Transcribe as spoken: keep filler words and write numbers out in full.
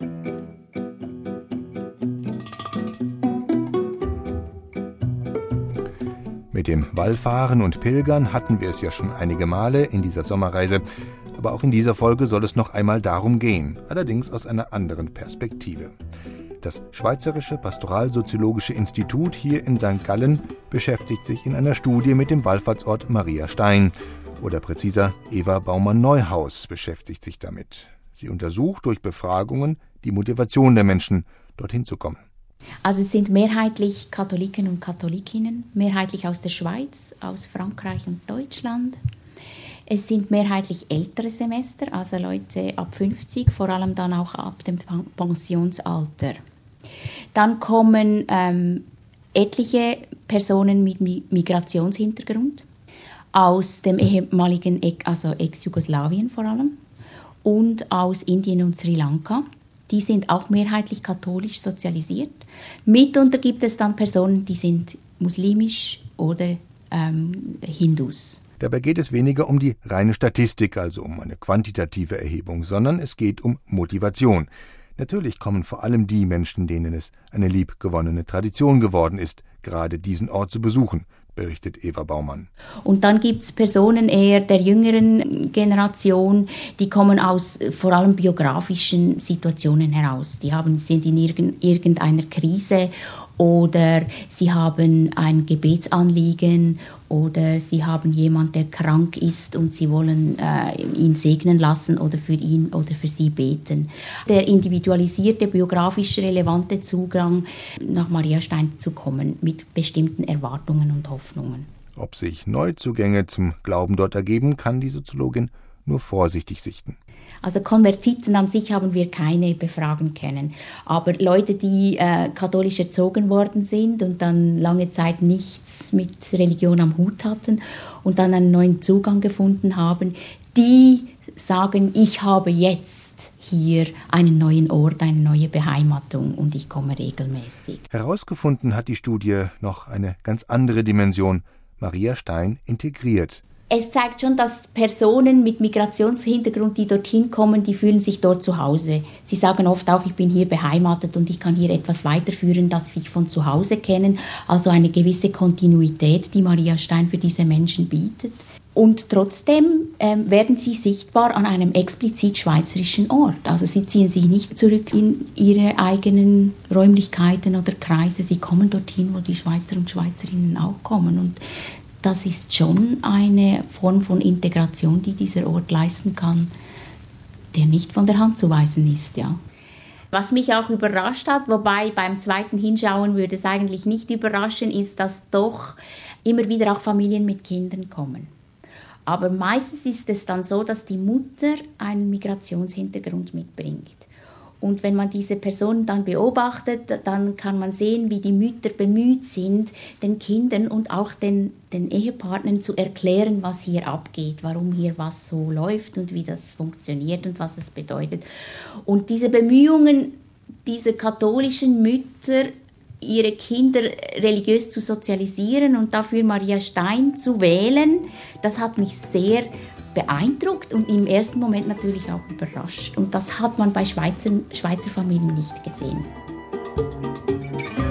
Mit dem Wallfahren und Pilgern hatten wir es ja schon einige Male in dieser Sommerreise, aber auch in dieser Folge soll es noch einmal darum gehen, allerdings aus einer anderen Perspektive. Das Schweizerische Pastoralsoziologische Institut hier in Sankt Gallen beschäftigt sich in einer Studie mit dem Wallfahrtsort Maria Stein. Oder präziser, Eva Baumann-Neuhaus beschäftigt sich damit. Sie untersucht durch Befragungen die Motivation der Menschen, dorthin zu kommen. Also es sind mehrheitlich Katholiken und Katholikinnen, mehrheitlich aus der Schweiz, aus Frankreich und Deutschland. Es sind mehrheitlich ältere Semester, also Leute ab fünfzig, vor allem dann auch ab dem Pensionsalter. Dann kommen ähm, etliche Personen mit Migrationshintergrund aus dem ehemaligen, also Ex-Jugoslawien vor allem, und aus Indien und Sri Lanka. Die sind auch mehrheitlich katholisch sozialisiert. Mitunter gibt es dann Personen, die sind muslimisch oder ähm, Hindus. Dabei geht es weniger um die reine Statistik, also um eine quantitative Erhebung, sondern es geht um Motivation. Natürlich kommen vor allem die Menschen, denen es eine liebgewonnene Tradition geworden ist, gerade diesen Ort zu besuchen, berichtet Eva Baumann. Und dann gibt es Personen eher der jüngeren Generation, die kommen aus vor allem biografischen Situationen heraus. Die haben, sind in irgendeiner Krise oder sie haben ein Gebetsanliegen oder sie haben jemanden, der krank ist und sie wollen äh, ihn segnen lassen oder für ihn oder für sie beten. Der individualisierte, biografisch relevante Zugang nach Maria Stein zu kommen mit bestimmten Erwartungen und Hoffnungen. Ob sich Neuzugänge zum Glauben dort ergeben, kann die Soziologin nur vorsichtig sichten. Also Konvertiten an sich haben wir keine befragen können. Aber Leute, die äh, katholisch erzogen worden sind und dann lange Zeit nichts mit Religion am Hut hatten und dann einen neuen Zugang gefunden haben, die sagen, ich habe jetzt hier einen neuen Ort, eine neue Beheimatung und ich komme regelmäßig. Herausgefunden hat die Studie noch eine ganz andere Dimension. Maria Stein integriert. Es zeigt schon, dass Personen mit Migrationshintergrund, die dorthin kommen, die fühlen sich dort zu Hause. Sie sagen oft auch, ich bin hier beheimatet und ich kann hier etwas weiterführen, das ich von zu Hause kenne. Also eine gewisse Kontinuität, die Maria Stein für diese Menschen bietet. Und trotzdem ähm, werden sie sichtbar an einem explizit schweizerischen Ort. Also sie ziehen sich nicht zurück in ihre eigenen Räumlichkeiten oder Kreise. Sie kommen dorthin, wo die Schweizer und Schweizerinnen auch kommen. Und das ist schon eine Form von Integration, die dieser Ort leisten kann, der nicht von der Hand zu weisen ist, ja. Was mich auch überrascht hat, wobei beim zweiten Hinschauen würde es eigentlich nicht überraschen, ist, dass doch immer wieder auch Familien mit Kindern kommen. Aber meistens ist es dann so, dass die Mutter einen Migrationshintergrund mitbringt. Und wenn man diese Personen dann beobachtet, dann kann man sehen, wie die Mütter bemüht sind, den Kindern und auch den, den Ehepartnern zu erklären, was hier abgeht, warum hier was so läuft und wie das funktioniert und was es bedeutet. Und diese Bemühungen dieser katholischen Mütter, ihre Kinder religiös zu sozialisieren und dafür Maria Stein zu wählen, das hat mich sehr beeindruckt und im ersten Moment natürlich auch überrascht. Und das hat man bei Schweizer, Schweizer Familien nicht gesehen.